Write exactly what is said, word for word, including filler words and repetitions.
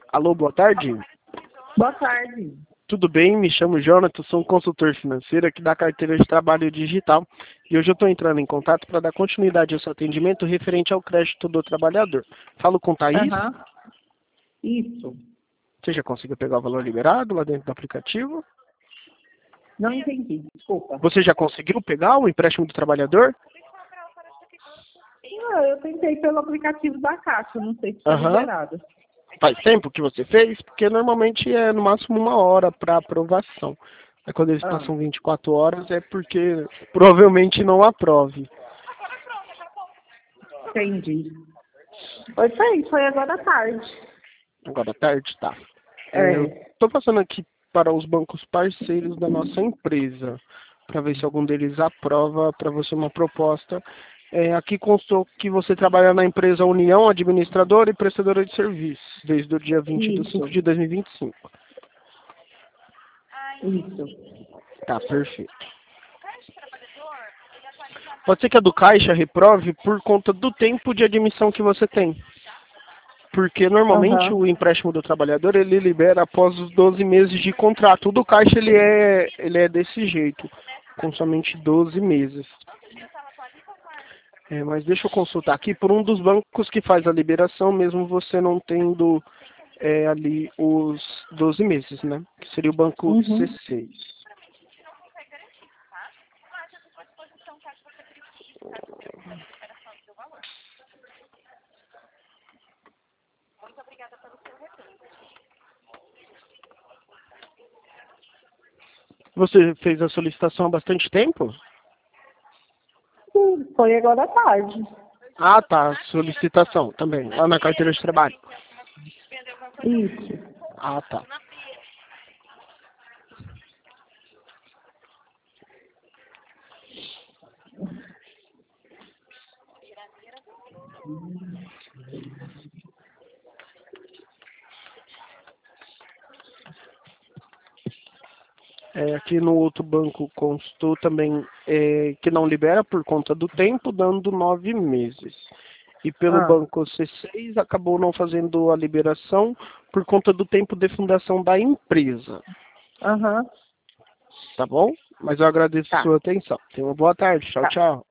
Alô, boa tarde. Boa tarde. Tudo bem? Me chamo Jonathan, sou um consultor financeiro aqui da carteira de trabalho digital e hoje eu estou entrando em contato para dar continuidade ao seu atendimento referente ao crédito do trabalhador. Falo com Thaís. Aham. Isso. Você já conseguiu pegar o valor liberado lá dentro do aplicativo? Não entendi, desculpa. Você já conseguiu pegar o empréstimo do trabalhador? Não, eu tentei pelo aplicativo da Caixa, não sei se está Aham. liberado. Faz tempo que você fez? Porque normalmente é no máximo uma hora para aprovação. Aí quando eles Ah. passam vinte e quatro horas é porque provavelmente não aprove. Entendi. Foi isso aí, foi agora à tarde. Agora à tarde, tá. É. É, eu tô passando aqui para os bancos parceiros da nossa empresa, para ver se algum deles aprova para você uma proposta. É, aqui constou que você trabalha na empresa União Administradora e Prestadora de Serviços, desde o dia vinte de cinco Isso. de dois mil e vinte e cinco. Isso. Tá, perfeito. Pode ser que a do Caixa reprove por conta do tempo de admissão que você tem. Porque normalmente Aham. o empréstimo do trabalhador ele libera após os doze meses de contrato. O do Caixa ele é, ele é desse jeito, com somente doze meses. É, mas deixa eu consultar aqui por um dos bancos que faz a liberação, mesmo você não tendo é, ali os doze meses, né? Que seria o banco Uhum. C seis. Você fez a solicitação há bastante tempo? Sim, foi agora à tarde. Ah, tá. Solicitação também, lá na carteira de trabalho. Isso. Ah, tá. É, aqui no outro banco constou também é, que não libera por conta do tempo, dando nove meses. E pelo Ah. banco C seis acabou não fazendo a liberação por conta do tempo de fundação da empresa. Aham. Tá bom? Mas eu agradeço a Tá. sua atenção. Tenha uma boa tarde. Tchau, Tá. tchau.